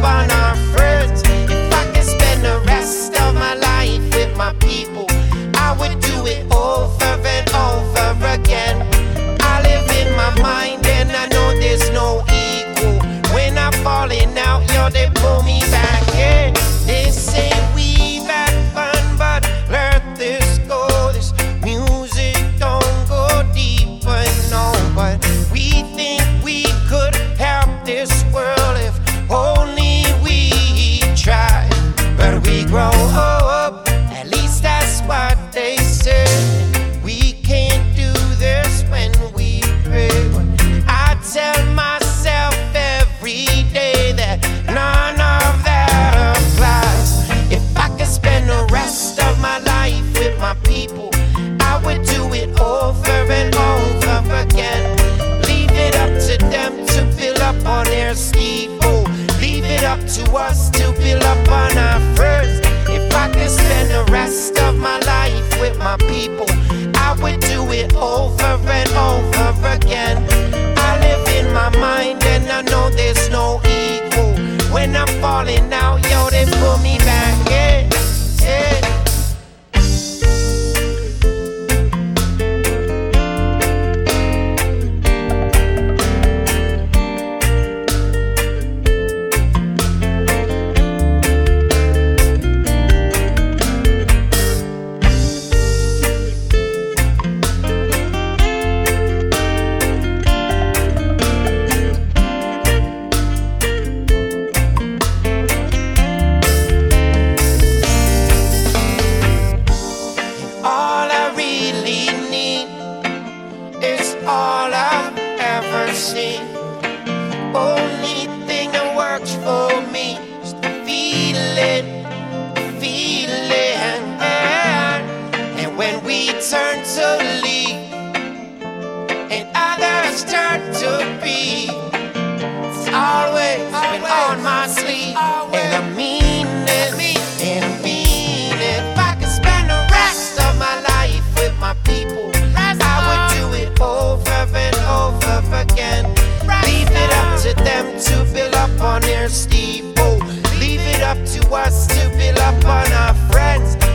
on our friends. If I could spend the rest of my life with my people, I would do it over and over again. I live in my mind and I know there's no equal. When I'm falling out, yo, they pull me back in. They say we've had fun, but let this go. This music don't go deeper, no. But we think we could help this world if only we try. But we grow up, at least that's what they say. We can't do this when we pray. I tell myself every day that none of that applies. If I could spend the rest of my life with my people, I would do it over and over again. Leave it up to them to build up on their steeple. Leave it up to us to build up on our first. If I could spend the rest of my life with my people, I would do it over and over again. I live in my mind and I know there's no equal. When I'm falling out, yo, they pull me back in. Yeah. All I've ever seen. Only thing that works for me is the feeling. And when we turn to leave and others turn to be, it's always been on my sleeve. And I mean it, and I mean it. If I could spend the rest of my life with my people, I would do it over and over again. Leave it up to them to build up on their steeple. Leave it up to us to build up on our friends.